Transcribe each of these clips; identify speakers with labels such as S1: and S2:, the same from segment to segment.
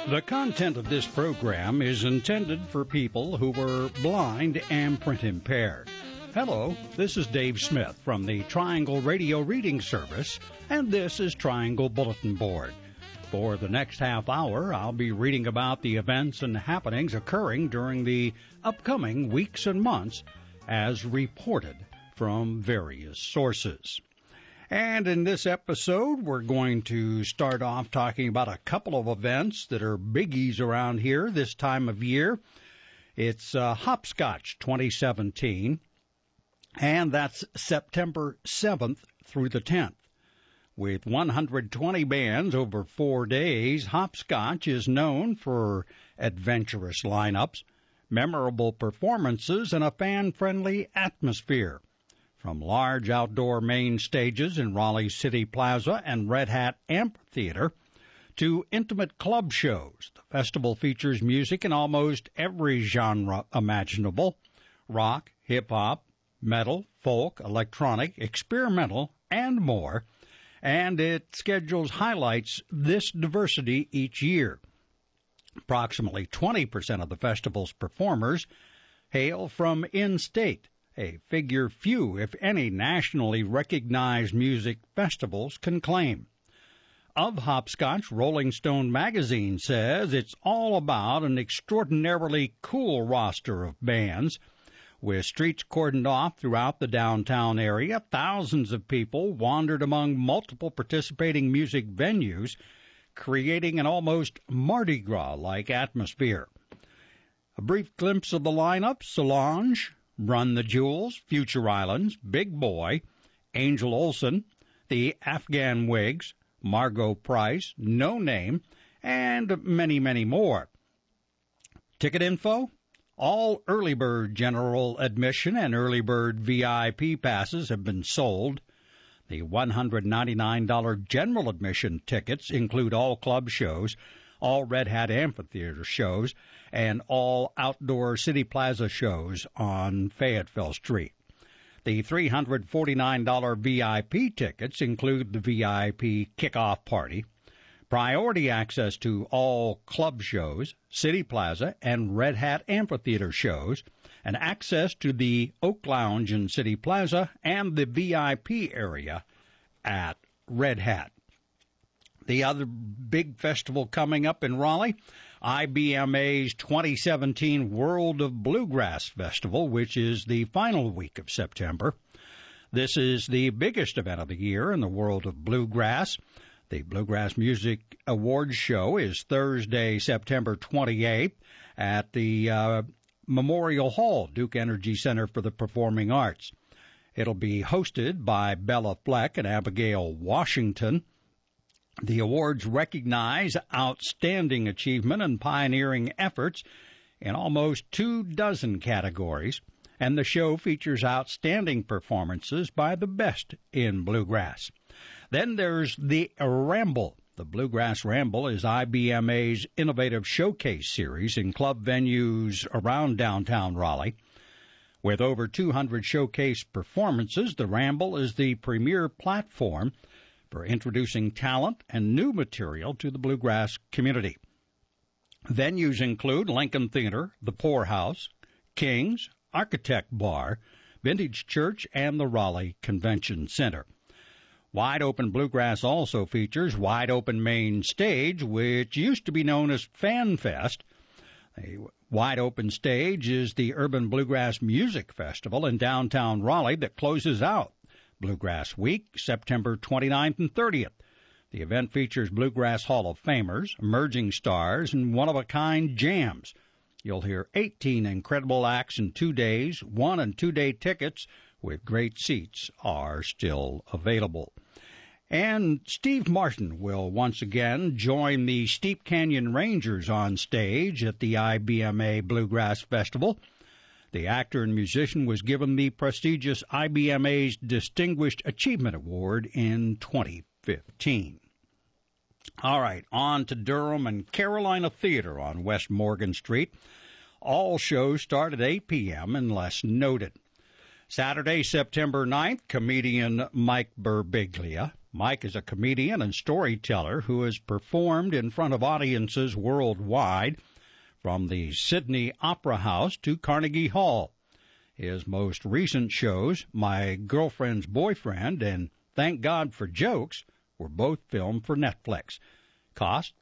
S1: The content of this program is intended for people who were blind and print impaired. Hello, this is Dave Smith from the Triangle Radio Reading Service, and this is Triangle Bulletin Board. For the next half hour, I'll be reading about the events and happenings occurring during the upcoming weeks and months as reported from various sources. And in this episode, we're going to start off talking about a couple of events that are biggies around here this time of year. It's Hopscotch 2017, and that's September 7th through the 10th. With 120 bands over 4 days, Hopscotch is known for adventurous lineups, memorable performances, and a fan-friendly atmosphere. From large outdoor main stages in Raleigh City Plaza and Red Hat Amphitheater to intimate club shows, the festival features music in almost every genre imaginable: rock, hip-hop, metal, folk, electronic, experimental, and more, and it schedules highlights this diversity each year. Approximately 20% of the festival's performers hail from in-state, a figure few, if any, nationally recognized music festivals can claim. Of Hopscotch, Rolling Stone magazine says it's all about an extraordinarily cool roster of bands. With streets cordoned off throughout the downtown area, thousands of people wandered among multiple participating music venues, creating an almost Mardi Gras-like atmosphere. A brief glimpse of the lineup: Solange, Run the Jewels, Future Islands, Big Boy, Angel Olsen, the Afghan Wigs, Margot Price, No Name, and many, many more. Ticket info: all early bird general admission and early bird VIP passes have been sold. The $199 general admission tickets include all club shows, all Red Hat Amphitheater shows, and all outdoor City Plaza shows on Fayetteville Street. The $349 VIP tickets include the VIP kickoff party, priority access to all club shows, City Plaza, and Red Hat Amphitheater shows, and access to the Oak Lounge in City Plaza and the VIP area at Red Hat. The other big festival coming up in Raleigh, IBMA's 2017 World of Bluegrass Festival, which is the final week of September. This is the biggest event of the year in the world of bluegrass. The Bluegrass Music Awards show is Thursday, September 28th at the Memorial Hall, Duke Energy Center for the Performing Arts. It'll be hosted by Bella Fleck and Abigail Washington. The awards recognize outstanding achievement and pioneering efforts in almost 24 categories, and the show features outstanding performances by the best in bluegrass. Then there's the Ramble. The Bluegrass Ramble is IBMA's innovative showcase series in club venues around downtown Raleigh. With over 200 showcase performances, the Ramble is the premier platform for introducing talent and new material to the bluegrass community. Venues include Lincoln Theater, the Poorhouse, King's, Architect Bar, Vintage Church, and the Raleigh Convention Center. Wide Open Bluegrass also features Wide Open Main Stage, which used to be known as Fan Fest. A Wide Open Stage is the Urban Bluegrass Music Festival in downtown Raleigh that closes out Bluegrass Week, September 29th and 30th. The event features Bluegrass Hall of Famers, emerging stars, and one-of-a-kind jams. You'll hear 18 incredible acts in 2 days. 1- and 2-day tickets with great seats are still available. And Steve Martin will once again join the Steep Canyon Rangers on stage at the IBMA Bluegrass Festival. The actor and musician was given the prestigious IBMA's Distinguished Achievement Award in 2015. All right, on to Durham and Carolina Theater on West Morgan Street. All shows start at 8 p.m. unless noted. Saturday, September 9th, comedian Mike Birbiglia, Mike is a comedian and storyteller who has performed in front of audiences worldwide, from the Sydney Opera House to Carnegie Hall. His most recent shows, My Girlfriend's Boyfriend and Thank God for Jokes, were both filmed for Netflix. Cost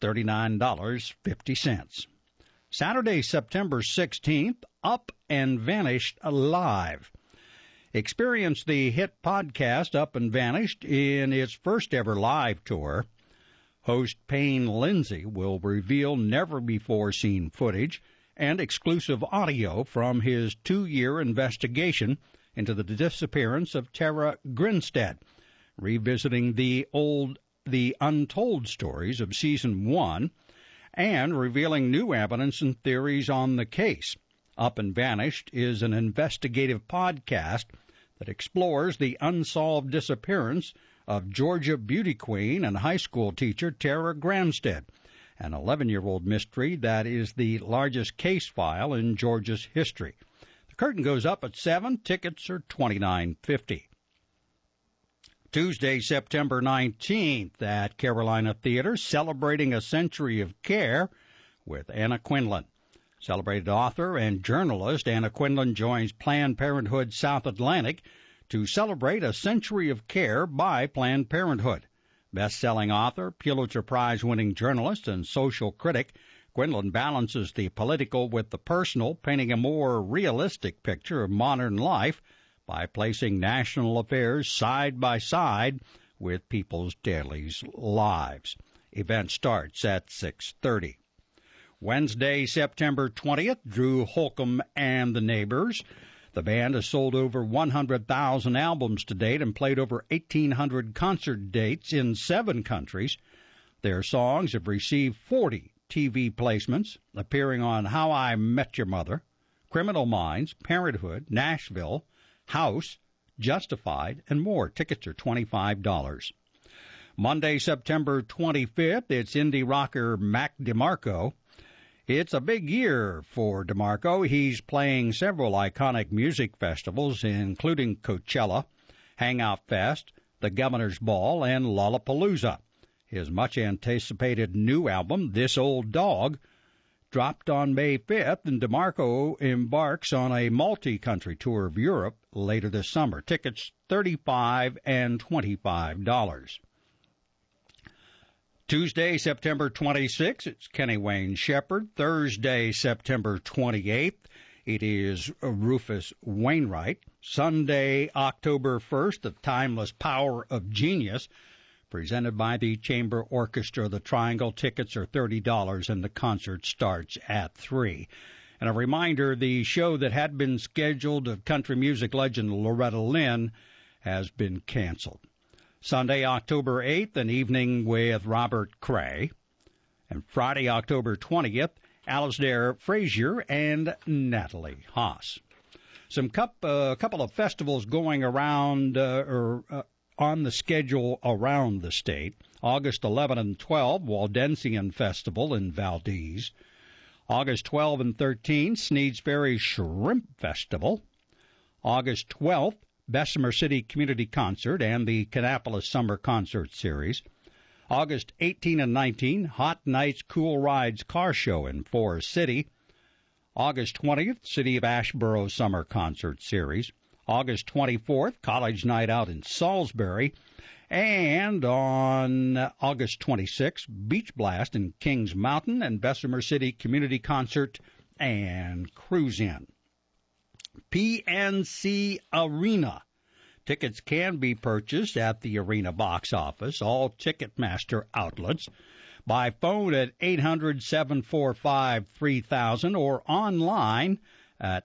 S1: $39.50. Saturday, September 16th, Up and Vanished Live. Experience the hit podcast Up and Vanished in its first ever live tour. Host Payne Lindsay will reveal never-before-seen footage and exclusive audio from his 2-year investigation into the disappearance of Tara Grinstead, revisiting the untold stories of Season 1 and revealing new evidence and theories on the case. Up and Vanished is an investigative podcast that explores the unsolved disappearance of Georgia beauty queen and high school teacher Tara Grinstead, an 11-year-old mystery that is the largest case file in Georgia's history. The curtain goes up at 7. Tickets are $29.50. Tuesday, September 19th at Carolina Theater, Celebrating a Century of Care with Anna Quindlen. Celebrated author and journalist Anna Quindlen joins Planned Parenthood South Atlantic to celebrate a century of care by Planned Parenthood. Best-selling author, Pulitzer Prize-winning journalist, and social critic, Quindlen balances the political with the personal, painting a more realistic picture of modern life by placing national affairs side by side with people's daily lives. Event starts at 6:30. Wednesday, September 20th, Drew Holcomb and the Neighbors. The band has sold over 100,000 albums to date and played over 1,800 concert dates in 7 countries. Their songs have received 40 TV placements, appearing on How I Met Your Mother, Criminal Minds, Parenthood, Nashville, House, Justified, and more. Tickets are $25. Monday, September 25th, it's indie rocker Mac DeMarco. It's a big year for DeMarco. He's playing several iconic music festivals, including Coachella, Hangout Fest, the Governor's Ball, and Lollapalooza. His much-anticipated new album, This Old Dog, dropped on May 5th, and DeMarco embarks on a multi-country tour of Europe later this summer. Tickets $35 and $25. Tuesday, September 26th, it's Kenny Wayne Shepherd. Thursday, September 28th, it is Rufus Wainwright. Sunday, October 1st, The Timeless Power of Genius, presented by the Chamber Orchestra. The Triangle. Tickets are $30, and the concert starts at 3. And a reminder, the show that had been scheduled of country music legend Loretta Lynn has been canceled. Sunday, October 8th, an evening with Robert Cray. And Friday, October 20th, Alasdair Frazier and Natalie Haas. A couple of festivals going around on the schedule around the state. August 11 and 12, Waldensian Festival in Valdez. August 12 and 13, Sneads Ferry Shrimp Festival. August 12th, Bessemer City Community Concert and the Kannapolis Summer Concert Series. August 18 and 19, Hot Nights, Cool Rides Car Show in Forest City. August 20th, City of Asheboro Summer Concert Series. August 24th, College Night Out in Salisbury. And on August 26th, Beach Blast in Kings Mountain and Bessemer City Community Concert and Cruise In. PNC Arena. Tickets can be purchased at the Arena box office, all Ticketmaster outlets, by phone at 800-745-3000 or online at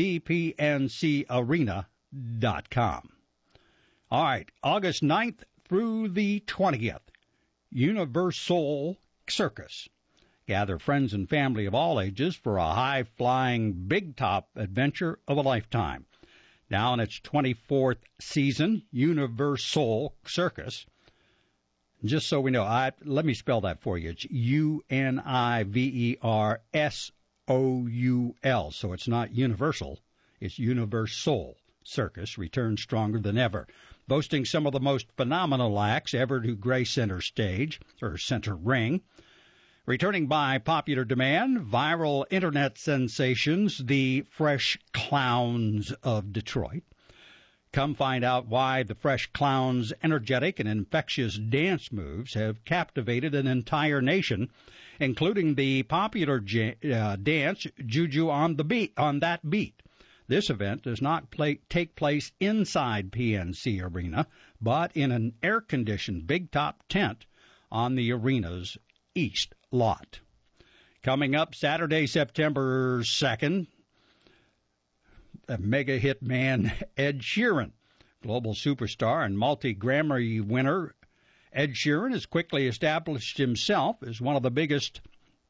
S1: thepncarena.com. All right, August 9th through the 20th, Universal Circus. Gather friends and family of all ages for a high-flying, big-top adventure of a lifetime. Now in its 24th season, Universal Circus. Just so we know, let me spell that for you. It's UNIVERSOUL. So it's not universal. It's Universal Circus returns stronger than ever. boasting some of the most phenomenal acts ever to grace center stage, or center ring. Returning by popular demand, viral internet sensations, the Fresh Clowns of Detroit. Come find out why the Fresh Clowns' energetic and infectious dance moves have captivated an entire nation, including the popular dance Juju on That Beat. This event does not take place inside PNC Arena, but in an air-conditioned big-top tent on the arena's east lot. Coming up Saturday, September 2nd, a mega hit man, Ed Sheeran. Global superstar and multi-Grammy winner, Ed Sheeran has quickly established himself as one of the biggest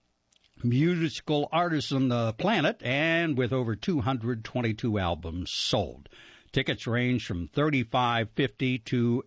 S1: musical artists on the planet, and with over 222 albums sold. Tickets range from $35.50 to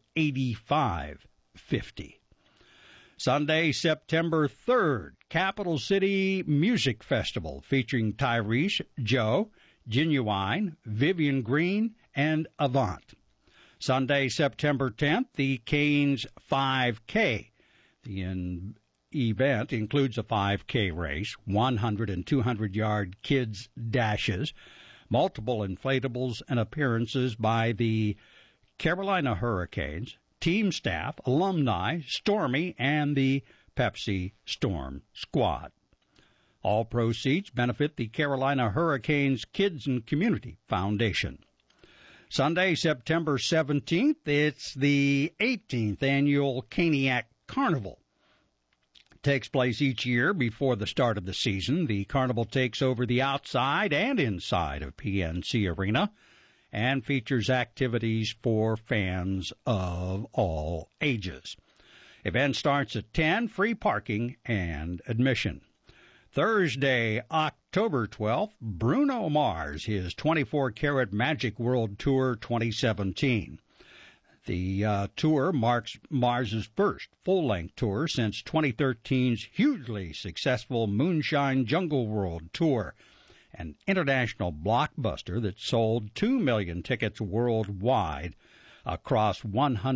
S1: $85.50. Sunday, September 3rd, Capital City Music Festival featuring Tyrese, Joe, Genuine, Vivian Green, and Avant. Sunday, September 10th, the Canes 5K. The event includes a 5K race, 100 and 200-yard kids' dashes, multiple inflatables, and appearances by the Carolina Hurricanes, team staff, alumni, Stormy, and the Pepsi Storm Squad. All proceeds benefit the Carolina Hurricanes Kids and Community Foundation. Sunday, September 17th, it's the 18th annual Caniac Carnival. It takes place each year before the start of the season. The carnival takes over the outside and inside of PNC Arena and features activities for fans of all ages. Event starts at 10, free parking and admission. Thursday, October 12th, Bruno Mars, his 24-Karat Magic World Tour 2017. The tour marks Mars's first full-length tour since 2013's hugely successful Moonshine Jungle World Tour, an international blockbuster that sold 2 million tickets worldwide across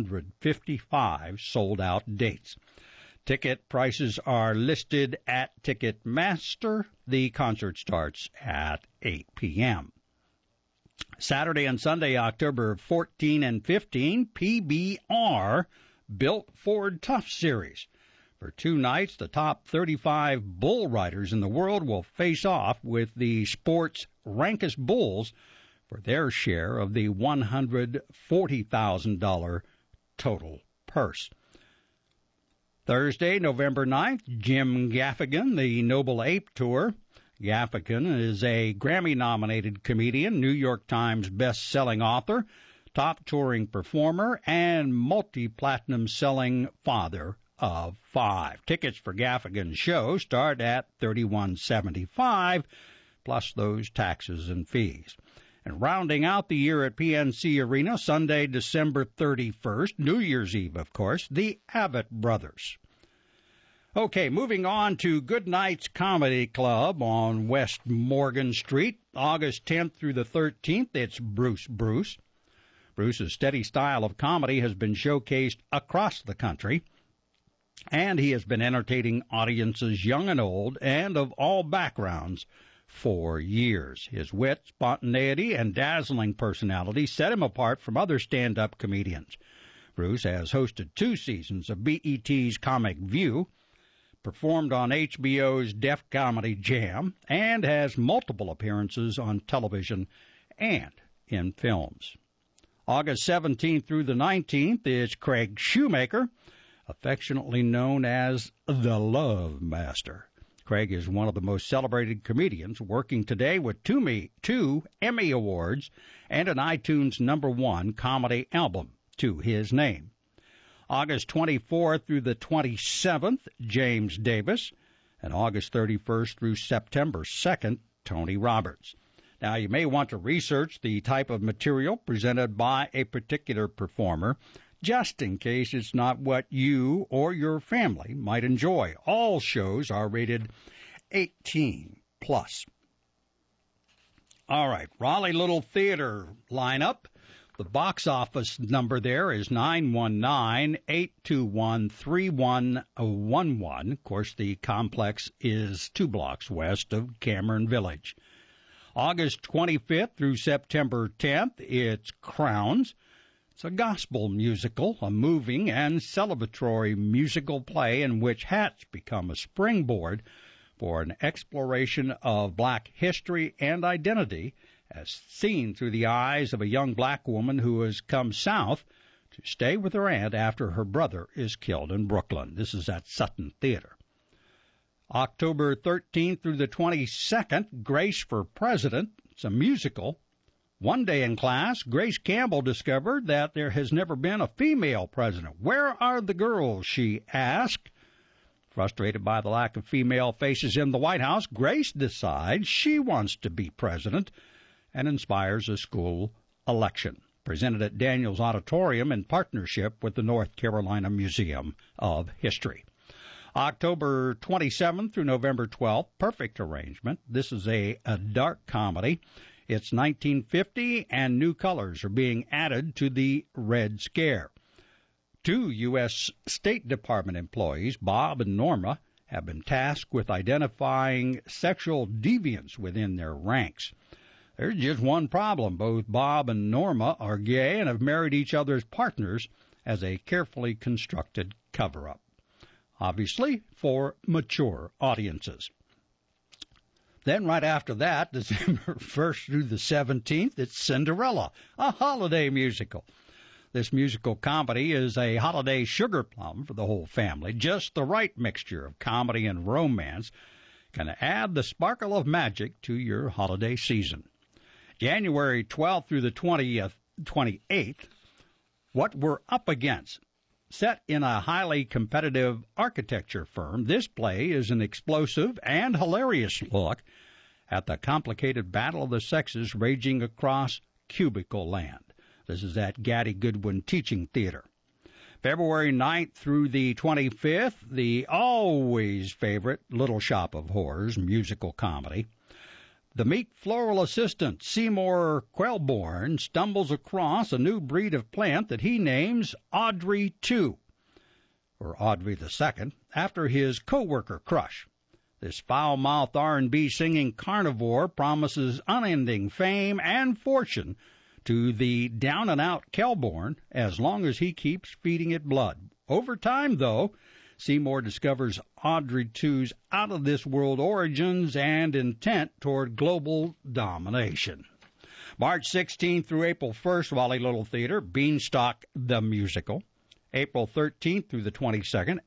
S1: 155 sold-out dates. Ticket prices are listed at Ticketmaster. The concert starts at 8 p.m. Saturday and Sunday, October 14 and 15, PBR Built Ford Tough Series. For 2 nights, the top 35 bull riders in the world will face off with the sport's rankest bulls for their share of the $140,000 total purse. Thursday, November 9th, Jim Gaffigan, the Noble Ape Tour. Gaffigan is a Grammy-nominated comedian, New York Times best-selling author, top touring performer, and multi-platinum selling father of 5. Tickets for Gaffigan's show start at $31.75, plus those taxes and fees. And rounding out the year at PNC Arena, Sunday, December 31st, New Year's Eve, of course, the Avett Brothers. Okay, moving on to Goodnight's Comedy Club on West Morgan Street, August 10th through the 13th. It's Bruce Bruce. Bruce's steady style of comedy has been showcased across the country, and he has been entertaining audiences young and old and of all backgrounds for years. His wit, spontaneity, and dazzling personality set him apart from other stand-up comedians. Bruce has hosted 2 seasons of BET's Comic View, performed on HBO's Def Comedy Jam, and has multiple appearances on television and in films. August 17th through the 19th is Craig Shoemaker, affectionately known as the Love Master. Craig is one of the most celebrated comedians working today with 2 Emmy Awards and an iTunes #1 comedy album to his name. August 24th through the 27th, James Davis, and August 31st through September 2nd, Tony Roberts. Now, you may want to research the type of material presented by a particular performer, just in case it's not what you or your family might enjoy. All shows are rated 18+. All right, Raleigh Little Theater lineup. The box office number there is 919-821-3111. Of course, the complex is 2 blocks west of Cameron Village. August 25th through September 10th, it's Crowns. It's a gospel musical, a moving and celebratory musical play in which hats become a springboard for an exploration of black history and identity as seen through the eyes of a young black woman who has come south to stay with her aunt after her brother is killed in Brooklyn. This is at Sutton Theater. October 13th through the 22nd, Grace for President. It's a musical. One day in class, Grace Campbell discovered that there has never been a female president. Where are the girls, she asked. Frustrated by the lack of female faces in the White House, Grace decides she wants to be president and inspires a school election. Presented at Daniels Auditorium in partnership with the North Carolina Museum of History. October 27th through November 12th, Perfect Arrangement. This is a dark comedy. It's 1950, and new colors are being added to the Red Scare. 2 U.S. State Department employees, Bob and Norma, have been tasked with identifying sexual deviance within their ranks. There's just one problem. Both Bob and Norma are gay and have married each other's partners as a carefully constructed cover-up. Obviously, for mature audiences. Then right after that, December 1st through the 17th, it's Cinderella, a holiday musical. This musical comedy is a holiday sugar plum for the whole family. Just the right mixture of comedy and romance can add the sparkle of magic to your holiday season. January 12th through the 28th, What We're Up Against. Set in a highly competitive architecture firm, this play is an explosive and hilarious look at the complicated battle of the sexes raging across cubicle land. This is at Gaddy Goodwin Teaching Theater. February 9th through the 25th, the always favorite Little Shop of Horrors musical comedy. The meek floral assistant, Seymour Quelborn, stumbles across a new breed of plant that he names Audrey II, or Audrey II, after his co-worker crush. This foul-mouthed R&B singing carnivore promises unending fame and fortune to the down-and-out Quelborn as long as he keeps feeding it blood. Over time, though, Seymour discovers Audrey II's out-of-this-world origins and intent toward global domination. March 16th through April 1st, Wally Little Theater, Beanstalk the Musical. April 13th through the 22nd,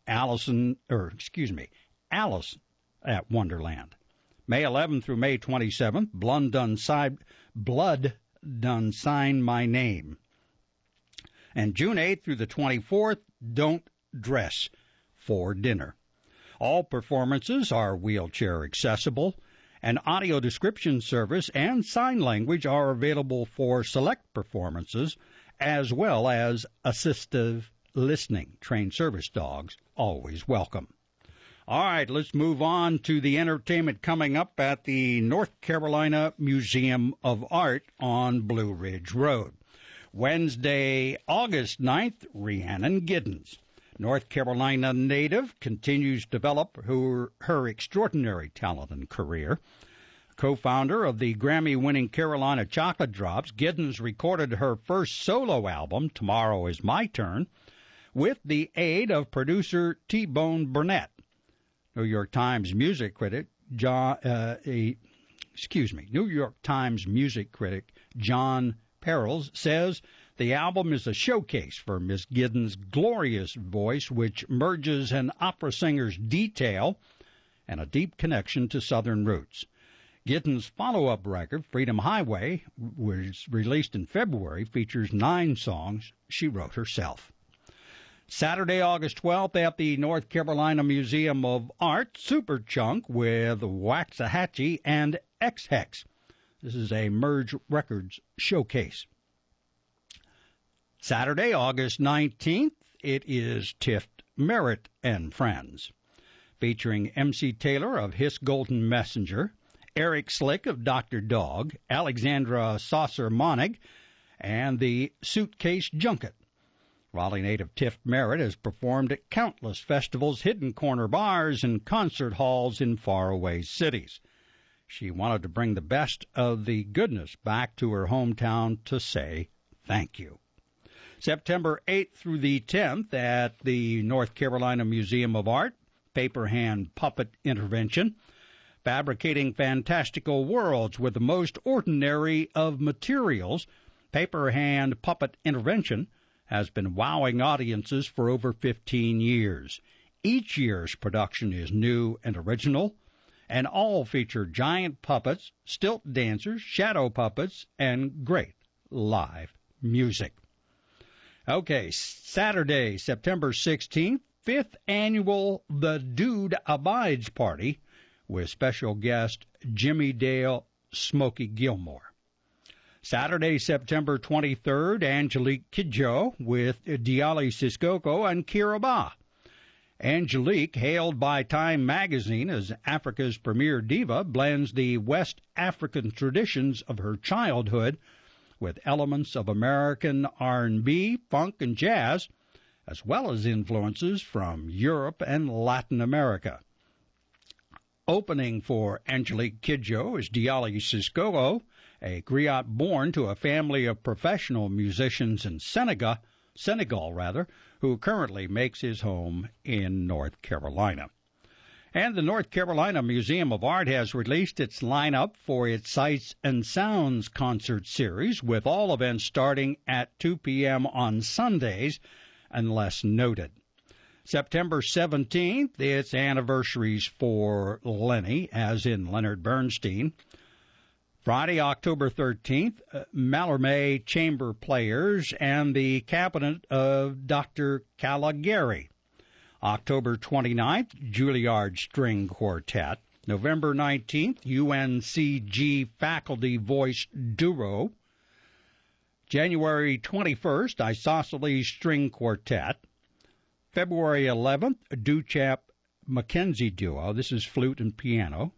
S1: Alice at Wonderland. May 11th through May 27th, Blood Done Sign My Name. And June 8th through the 24th, Don't Dress for Dinner. All performances are wheelchair accessible. An audio description service and sign language are available for select performances, as well as assistive listening. Trained service dogs always welcome. All right, let's move on to the entertainment coming up at the North Carolina Museum of Art on Blue Ridge Road. Wednesday, August 9th, Rhiannon Giddens. North Carolina native, continues to develop her extraordinary talent and career. Co-founder of the Grammy-winning Carolina Chocolate Drops, Giddens recorded her first solo album, Tomorrow Is My Turn, with the aid of producer T-Bone Burnett. New York Times music critic John Perils says the album is a showcase for Miss Giddens' glorious voice, which merges an opera singer's detail and a deep connection to Southern roots. Giddens' follow-up record, Freedom Highway, was released in February, features 9 songs she wrote herself. Saturday, August 12th, at the North Carolina Museum of Art, Superchunk with Waxahachie and X-Hex. This is a Merge Records showcase. Saturday, August 19th, it is Tift Merritt and Friends, featuring MC Taylor of His Golden Messenger, Eric Slick of Dr. Dog, Alexandra Saucer-Monig, and the Suitcase Junket. Raleigh native Tiff Merritt has performed at countless festivals, hidden corner bars, and concert halls in faraway cities. She wanted to bring the best of the goodness back to her hometown to say thank you. September 8th through the 10th at the North Carolina Museum of Art, Paper Hand Puppet Intervention, fabricating fantastical worlds with the most ordinary of materials. Paper Hand Puppet Intervention has been wowing audiences for over 15 years. Each year's production is new and original, and all feature giant puppets, stilt dancers, shadow puppets, and great live music. Okay, Saturday, September 16th, 5th Annual The Dude Abides Party with special guest Jimmy Dale Smokey Gilmore. Saturday, September 23rd, Angelique Kidjo with Diali Sissoko and Kira Ba. Angelique, hailed by Time magazine as Africa's premier diva, blends the West African traditions of her childhood with elements of American R&B, funk, and jazz, as well as influences from Europe and Latin America. Opening for Angelique Kidjo is Diali Sissoko, a griot born to a family of professional musicians in Senegal, who currently makes his home in North Carolina. And the North Carolina Museum of Art has released its lineup for its Sights and Sounds concert series, with all events starting at 2 p.m. on Sundays, unless noted. September 17th, it's anniversaries for Lenny, as in Leonard Bernstein. Friday, October 13th, Mallarmé Chamber Players and the Cabinet of Dr. Caligari. October 29th, Juilliard String Quartet. November 19th, UNCG Faculty Voice Duo. January 21st, Isosceles String Quartet. February 11th, Duchamp Mackenzie Duo. This is flute and piano.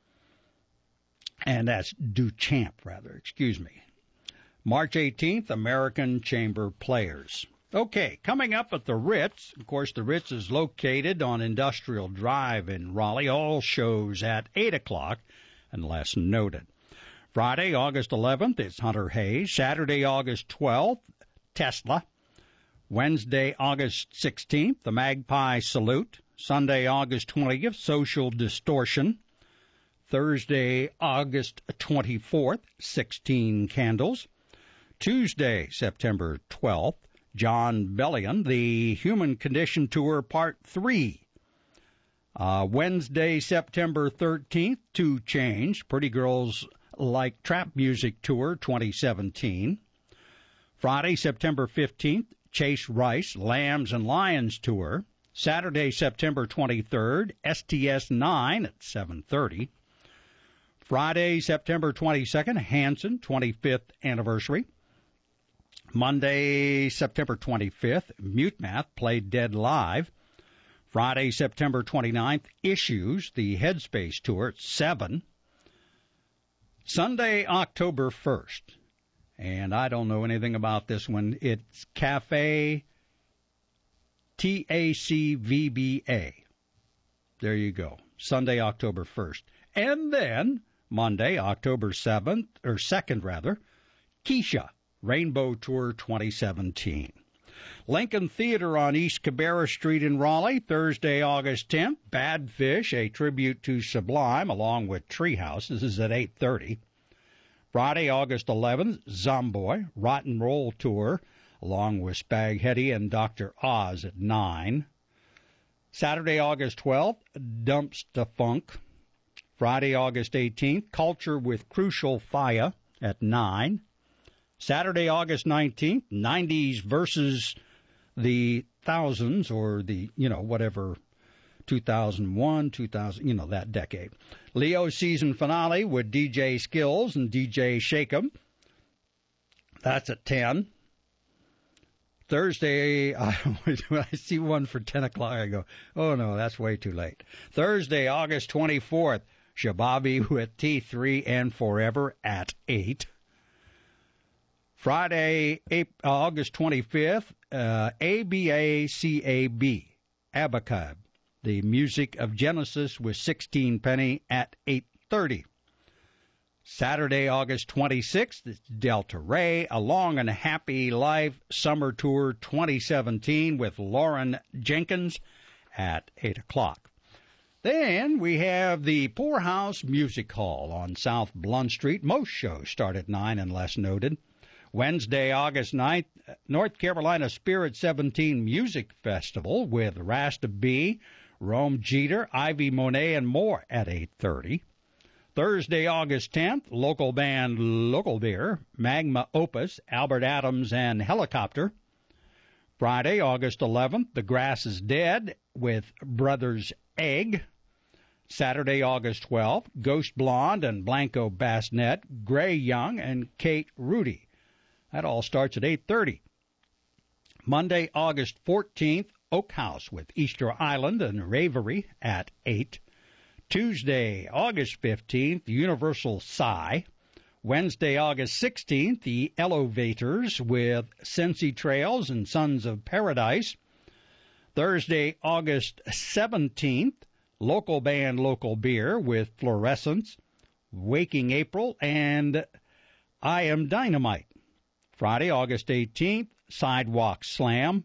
S1: And that's Duchamp, excuse me. March 18th, American Chamber Players. Okay, coming up at the Ritz. Of course, the Ritz is located on Industrial Drive in Raleigh. All shows at 8 o'clock, unless noted. Friday, August 11th, it's Hunter Hayes. Saturday, August 12th, Tesla. Wednesday, August 16th, the Magpie Salute. Sunday, August 20th, Social Distortion. Thursday, August 24th, 16 Candles. Tuesday, September 12th, John Bellion, the Human Condition Tour Part 3. Wednesday, September 13th, 2 Chainz, Pretty Girls Like Trap Music Tour 2017. Friday, September 15th, Chase Rice, Lambs and Lions Tour. Saturday, September 23rd, STS-9 at 7:30. Friday, September 22nd, Hanson, 25th anniversary. Monday, September 25th, Mute Math, Played Dead Live. Friday, September 29th, Issues, the Headspace Tour at 7. Sunday, October 1st, and I don't know anything about this one. It's Cafe TACVBA. There you go. Sunday, October 1st. And then Monday, October 2nd, Keisha, Rainbow Tour 2017. Lincoln Theater on East Cabarrus Street in Raleigh, Thursday, August 10th. Bad Fish, a tribute to Sublime, along with Treehouse. This is at 8:30. Friday, August 11th, Zomboy, Rotten Roll Tour, along with Spaghetti and Dr. Oz at 9. Saturday, August 12th, Dumpsta Funk. Friday, August 18th, Culture with Crucial Fire at 9. Saturday, August 19th, 90s versus the thousands, or the, whatever, 2001, 2000, that decade. Leo season finale with DJ Skills and DJ Shake'em. That's at 10. Thursday, when I see one for 10 o'clock, I go, oh, no, that's way too late. Thursday, August 24th, Shababi with T3 and Forever at 8. Friday, August 25th, ABACAB, Abacab, the Music of Genesis with 16 Penny at 8:30. Saturday, August 26th, it's Delta Ray, A Long and Happy Life Summer Tour 2017 with Lauren Jenkins at 8 o'clock. Then we have the Poorhouse Music Hall on South Blunt Street. Most shows start at 9 unless noted. Wednesday, August 9th, North Carolina Spirit 17 Music Festival with Rasta B, Rome Jeter, Ivy Monet, and more at 8:30. Thursday, August 10th, local band Local Beer, Magma Opus, Albert Adams, and Helicopter. Friday, August 11th, The Grass is Dead with Brothers Egg. Saturday, August 12th, Ghost Blonde and Blanco Bassnet, Gray Young, and Kate Rudy. That all starts at 8:30. Monday, August 14th, Oak House with Easter Island and Ravery at 8. Tuesday, August 15th, Universal Sigh. Wednesday, August 16th, the Elevators with Cincy Trails and Sons of Paradise. Thursday, August 17th, local band Local Beer with Fluorescence, Waking April, and I Am Dynamite. Friday, August 18th, Sidewalk Slam.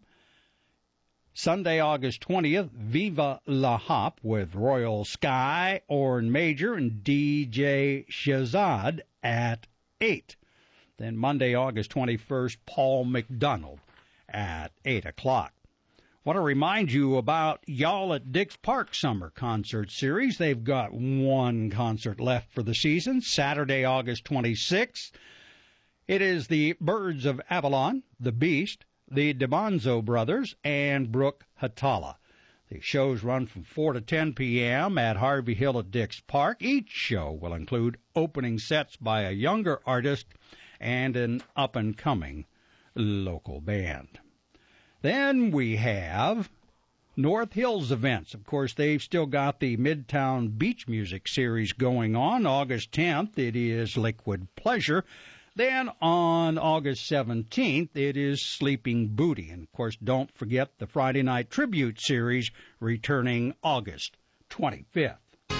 S1: Sunday, August 20th, Viva La Hop with Royal Sky, Orrin Major, and DJ Shazad at 8. Then Monday, August 21st, Paul McDonald at 8 o'clock. Want to remind you about Y'all at Dix Park Summer Concert Series. They've got one concert left for the season, Saturday, August 26th. It is the Birds of Avalon, The Beast, the DiManzo Brothers, and Brooke Hatala. The shows run from 4 to 10 p.m. at Harvey Hill at Dix Park. Each show will include opening sets by a younger artist and an up-and-coming local band. Then we have North Hills events. Of course, they've still got the Midtown Beach Music Series going on. August 10th, it is Liquid Pleasure. Then on August 17th, it is Sleeping Booty. And, of course, don't forget the Friday Night Tribute Series returning August 25th.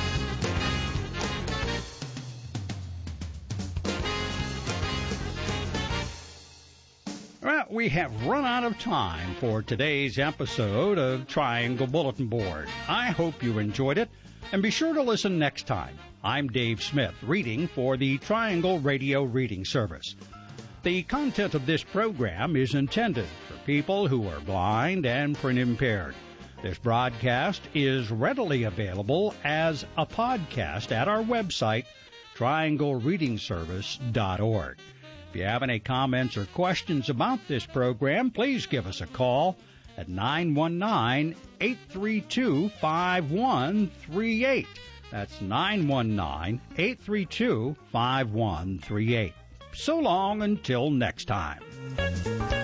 S1: Well, we have run out of time for today's episode of Triangle Bulletin Board. I hope you enjoyed it, and be sure to listen next time. I'm Dave Smith, reading for the Triangle Radio Reading Service. The content of this program is intended for people who are blind and print impaired. This broadcast is readily available as a podcast at our website, trianglereadingservice.org. If you have any comments or questions about this program, please give us a call at 919-832-5138. That's 919-832-5138. So long until next time.